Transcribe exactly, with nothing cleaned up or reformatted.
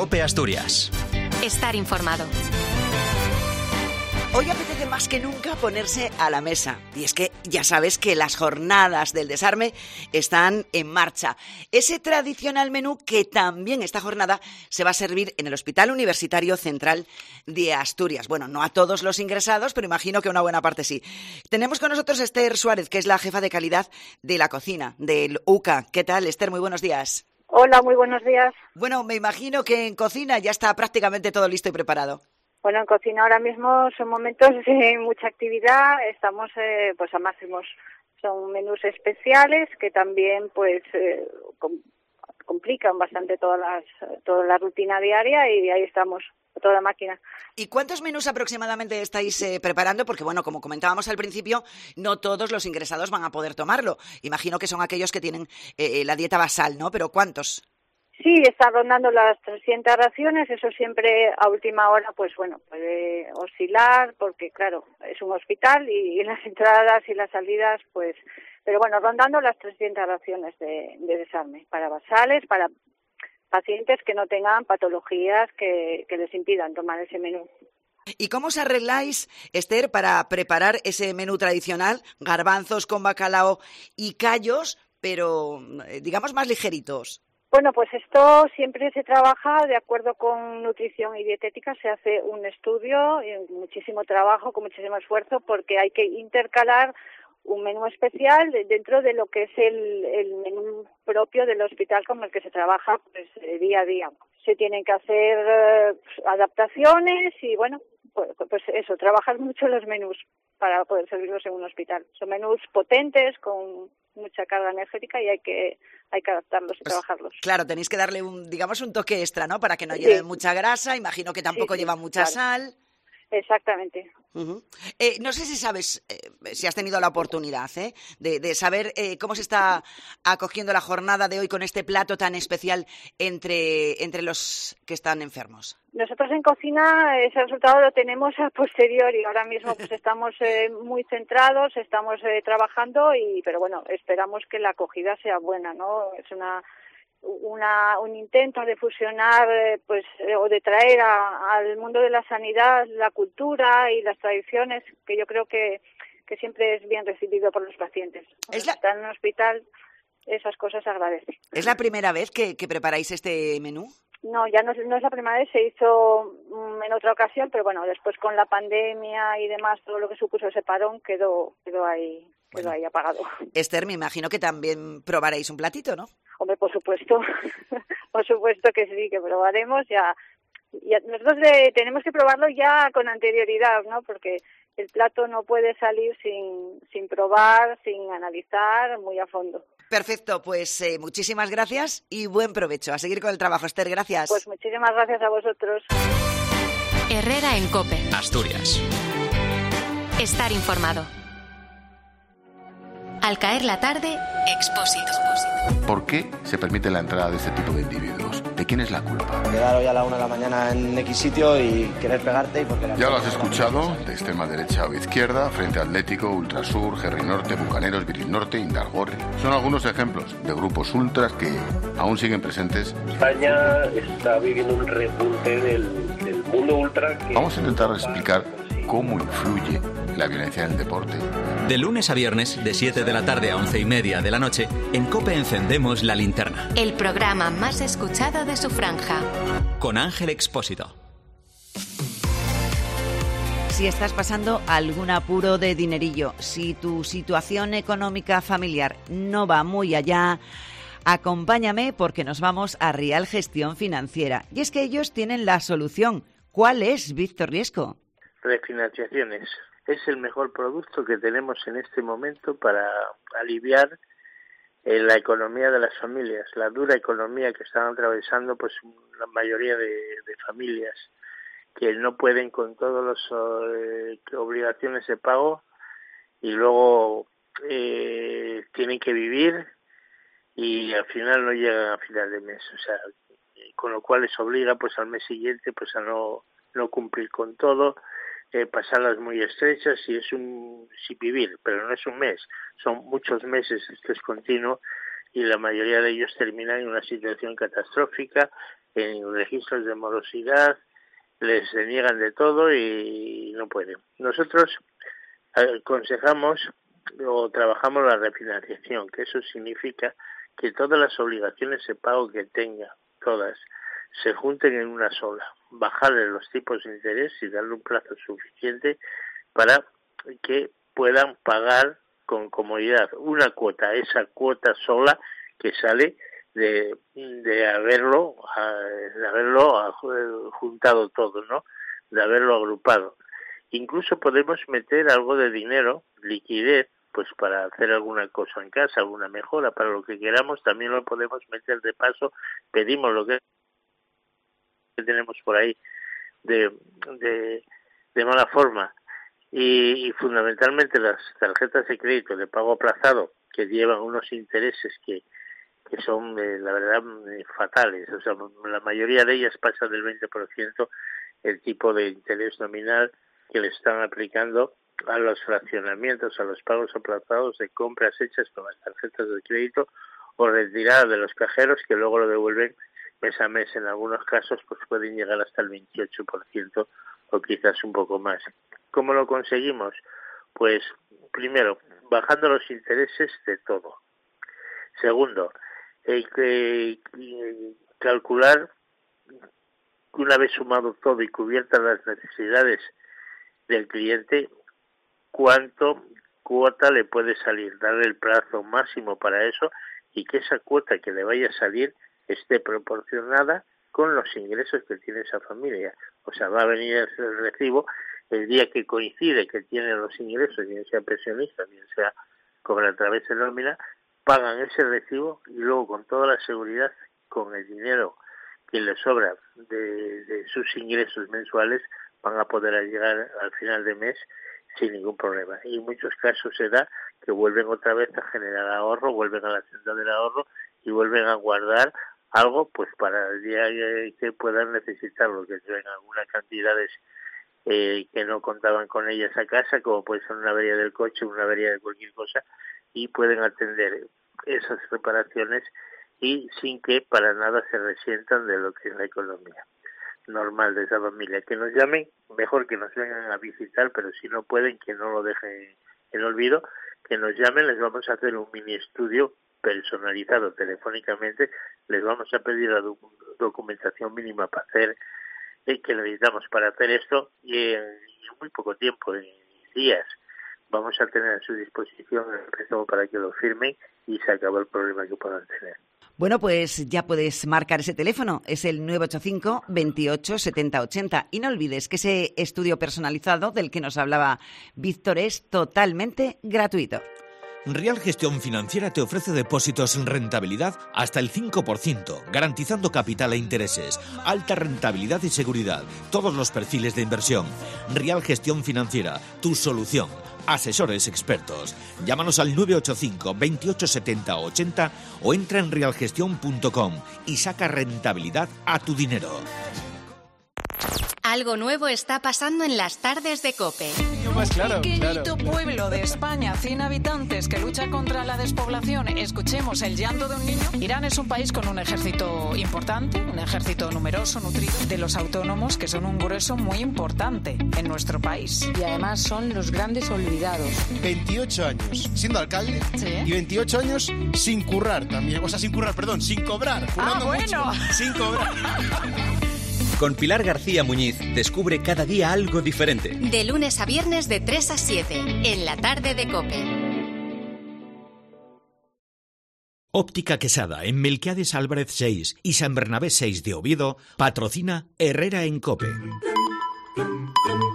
COPE Asturias. Estar informado. Hoy apetece más que nunca ponerse a la mesa. Y es que ya sabes que las jornadas del desarme están en marcha. Ese tradicional menú que también esta jornada se va a servir en el Hospital Universitario Central de Asturias. Bueno, no a todos los ingresados, pero imagino que una buena parte sí. Tenemos con nosotros a Esther Suárez, que es la jefa de calidad de la cocina del U C A. ¿Qué tal, Esther? Muy buenos días. Hola, muy buenos días. Bueno, me imagino que en cocina ya está prácticamente todo listo y preparado. Bueno, en cocina ahora mismo son momentos de mucha actividad, estamos eh, pues a máximos. Son menús especiales que también pues eh, com- complican bastante todas las, toda la rutina diaria y ahí estamos, toda la máquina. ¿Y cuántos menús aproximadamente estáis eh, preparando? Porque bueno, como comentábamos al principio, no todos los ingresados van a poder tomarlo. Imagino que son aquellos que tienen eh, la dieta basal, ¿no? Pero ¿cuántos? Sí, están rondando las trescientas raciones, eso siempre a última hora, pues bueno, puede oscilar, porque claro, es un hospital y, y las entradas y las salidas, pues, pero bueno, rondando las trescientas raciones de, de desarme, para basales, para pacientes que no tengan patologías que, que les impidan tomar ese menú. ¿Y cómo os arregláis, Esther, para preparar ese menú tradicional, garbanzos con bacalao y callos, pero digamos más ligeritos? Bueno, pues esto siempre se trabaja de acuerdo con nutrición y dietética, se hace un estudio, y muchísimo trabajo, con muchísimo esfuerzo, porque hay que intercalar un menú especial dentro de lo que es el, el menú propio del hospital con el que se trabaja pues día a día. Se tienen que hacer eh, adaptaciones y bueno, pues, pues eso, trabajar mucho los menús para poder servirlos en un hospital. Son menús potentes, con mucha carga energética y hay que hay que adaptarlos y pues, trabajarlos. Claro, tenéis que darle un, digamos, un toque extra, ¿no? Para que no lleve sí. mucha grasa, imagino que tampoco sí, sí, lleva mucha claro. sal. Exactamente. Uh-huh. Eh, no sé si sabes, eh, si has tenido la oportunidad ¿eh? de, de saber eh, cómo se está acogiendo la jornada de hoy con este plato tan especial entre, entre los que están enfermos. Nosotros en cocina ese resultado lo tenemos a posteriori. Ahora mismo pues estamos eh, muy centrados, estamos eh, trabajando y, pero bueno, esperamos que la acogida sea buena, ¿no? Es una una un intento de fusionar eh, pues eh, o de traer a, al mundo de la sanidad la cultura y las tradiciones, que yo creo que que siempre es bien recibido por los pacientes. Es la... Estar en un hospital, esas cosas se agradecen. ¿Es la primera vez que, que preparáis este menú? No, ya no es, no es la primera vez, se hizo um, en otra ocasión, pero bueno, después con la pandemia y demás, todo lo que supuso ese parón quedó quedó ahí quedó bueno. ahí apagado. Esther, me imagino que también probaréis un platito, ¿no? Hombre, por supuesto, por supuesto que sí, que probaremos ya. ya nosotros eh, tenemos que probarlo ya con anterioridad, ¿no? Porque el plato no puede salir sin sin probar, sin analizar muy a fondo. Perfecto, pues eh, muchísimas gracias y buen provecho. A seguir con el trabajo, Esther, gracias. Pues muchísimas gracias a vosotros. Herrera en COPE. Asturias. Estar informado. Al caer la tarde, Expósito. ¿Por qué se permite la entrada de este tipo de individuos? ¿De quién es la culpa? Llegar hoy a la una de la mañana en X sitio y querer pegarte y porque la... Ya lo has escuchado, de extrema derecha o izquierda, Frente Atlético, Ultrasur, Gerri Norte, Bucaneros, Viris Norte, Indargorri. Son algunos ejemplos de grupos ultras que aún siguen presentes. España está viviendo un repunte del, del mundo ultra. Que... Vamos a intentar explicar cómo influye la violencia en el deporte. De lunes a viernes, de siete de la tarde a once y media de la noche, en COPE encendemos la linterna. El programa más escuchado de su franja. Con Ángel Expósito. Si estás pasando algún apuro de dinerillo, si tu situación económica familiar no va muy allá, acompáñame porque nos vamos a Rial Gestión Financiera. Y es que ellos tienen la solución. ¿Cuál es, Víctor Riesco? Refinanciaciones. Es el mejor producto que tenemos en este momento para aliviar eh, la economía de las familias, la dura economía que están atravesando pues la mayoría de, de familias que no pueden con todas las eh, obligaciones de pago y luego eh, tienen que vivir y al final no llegan a final de mes, o sea, con lo cual les obliga pues al mes siguiente pues a no no cumplir con todo. Eh, pasarlas muy estrechas y es un sí vivir, pero no es un mes, son muchos meses, esto es continuo y la mayoría de ellos terminan en una situación catastrófica, en registros de morosidad, les deniegan de todo y no pueden. Nosotros aconsejamos o trabajamos la refinanciación, que eso significa que todas las obligaciones de pago que tenga, todas, se junten en una sola, bajarle los tipos de interés y darle un plazo suficiente para que puedan pagar con comodidad una cuota, esa cuota sola que sale de, de haberlo de haberlo juntado todo, ¿no? De haberlo agrupado. Incluso podemos meter algo de dinero, liquidez, pues para hacer alguna cosa en casa, alguna mejora, para lo que queramos, también lo podemos meter de paso, pedimos lo que tenemos por ahí de, de, de mala forma. Y, y fundamentalmente las tarjetas de crédito de pago aplazado, que llevan unos intereses que, que son, eh, la verdad, eh, fatales. O sea, la mayoría de ellas pasa del veinte por ciento el tipo de interés nominal que le están aplicando a los fraccionamientos, a los pagos aplazados de compras hechas con las tarjetas de crédito o retiradas de los cajeros, que luego lo devuelven mes a mes. En algunos casos pues pueden llegar hasta el veintiocho por ciento o quizás un poco más. ¿Cómo lo conseguimos? Pues primero, bajando los intereses de todo. Segundo, hay que calcular que una vez sumado todo y cubiertas las necesidades del cliente, cuánto cuota le puede salir, darle el plazo máximo para eso y que esa cuota que le vaya a salir esté proporcionada con los ingresos que tiene esa familia. O sea, va a venir el recibo el día que coincide que tiene los ingresos, bien sea pensionista, bien sea cobra a través de nómina, pagan ese recibo y luego con toda la seguridad, con el dinero que les sobra de, de sus ingresos mensuales, van a poder llegar al final de mes sin ningún problema. Y en muchos casos se da que vuelven otra vez a generar ahorro, vuelven a la senda del ahorro y vuelven a guardar algo pues para el día que puedan necesitarlo, que tengan algunas cantidades eh, que no contaban con ellas a casa, como puede ser una avería del coche, una avería de cualquier cosa, y pueden atender esas reparaciones y sin que para nada se resientan de lo que es la economía normal de esa familia. Que nos llamen, mejor que nos vengan a visitar, pero si no pueden, que no lo dejen en olvido, que nos llamen, les vamos a hacer un mini estudio personalizado telefónicamente, les vamos a pedir la doc- documentación mínima para hacer, eh, que necesitamos para hacer esto, y en, en muy poco tiempo, en días, vamos a tener a su disposición el préstamo para que lo firmen y se acabó el problema que puedan tener. Bueno, pues ya puedes marcar ese teléfono, es el nueve ocho cinco, veintiocho, setenta, ochenta. Y no olvides que ese estudio personalizado del que nos hablaba Víctor es totalmente gratuito. Real Gestión Financiera te ofrece depósitos en rentabilidad hasta el cinco por ciento, garantizando capital e intereses, alta rentabilidad y seguridad, todos los perfiles de inversión. Real Gestión Financiera, tu solución. Asesores expertos. Llámanos al nueve ocho cinco, veintiocho, setenta, ochenta o entra en real gestión punto com y saca rentabilidad a tu dinero. Algo nuevo está pasando en las tardes de COPE. Más claro, pequeñito claro. Pueblo de España, cien habitantes, que lucha contra la despoblación. Escuchemos el llanto de un niño. Irán es un país con un ejército importante, un ejército numeroso, nutrido, de los autónomos, que son un grueso muy importante en nuestro país. Y además son los grandes olvidados. veintiocho años siendo alcalde, ¿sí? Y veintiocho años sin currar también. O sea, sin currar, perdón, sin cobrar. Ah, bueno. Mucho, sin cobrar. Con Pilar García Muñiz descubre cada día algo diferente. De lunes a viernes de tres a siete, en la tarde de COPE. Óptica Quesada, en Melquiades Álvarez seis y San Bernabé seis de Oviedo, patrocina Herrera en COPE.